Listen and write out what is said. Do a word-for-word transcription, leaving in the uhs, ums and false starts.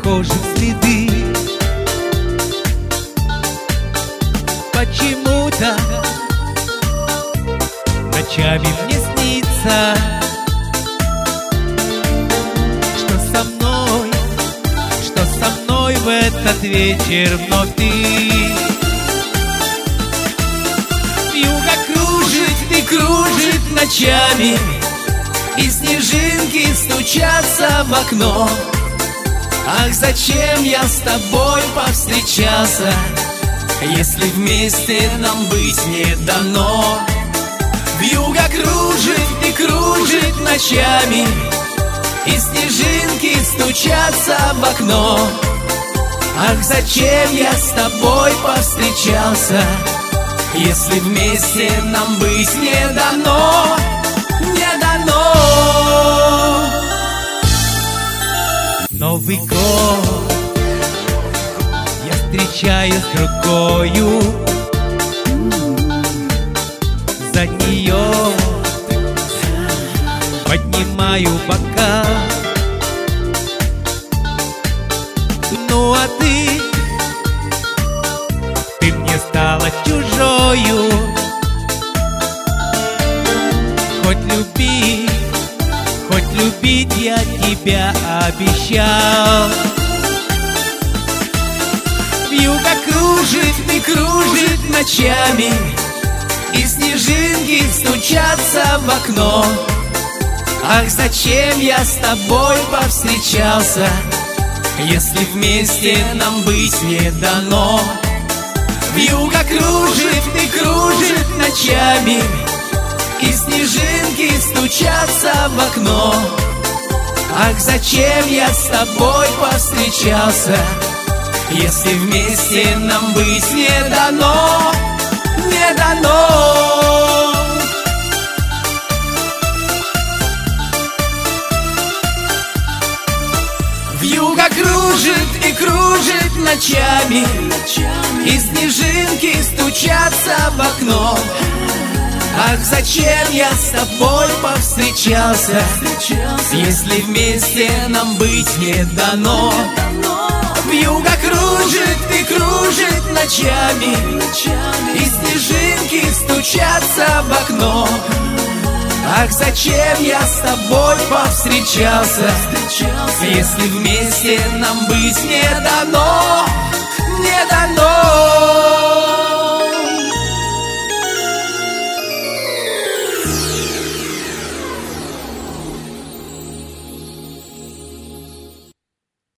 похожи следы. Почему-то ночами мне снится, что со мной, что со мной в этот вечер вновь ты. Вьюга кружит и кружит ночами, и снежинки стучатся в окно. Ах, зачем я с тобой повстречался, если вместе нам быть не дано? Вьюга кружит и кружит ночами, и снежинки стучатся в окно. Ах, зачем я с тобой повстречался, если вместе нам быть не дано? Не дано. Новый год я встречаю с другою, за нее поднимаю бокал. Ну а ты, ты мне стала чужою. Хоть любить, хоть любить я тебя обещал. Вьюга кружит и кружит ночами, и снежинки стучатся в окно. Ах, зачем я с тобой повстречался, если вместе нам быть не дано? Вьюга кружит и кружит ночами, и снежинки стучатся в окно. Ах, зачем я с тобой повстречался, если вместе нам быть не дано? Не дано. Вьюга кружит и кружит ночами, и снежинки стучатся в окно. Ах, зачем я с тобой повстречался, если вместе нам быть не дано? Вьюга кружит и кружит ночами, и снежинки стучатся в окно. Ах, зачем я с тобой повстречался, если вместе нам быть не дано? Не дано.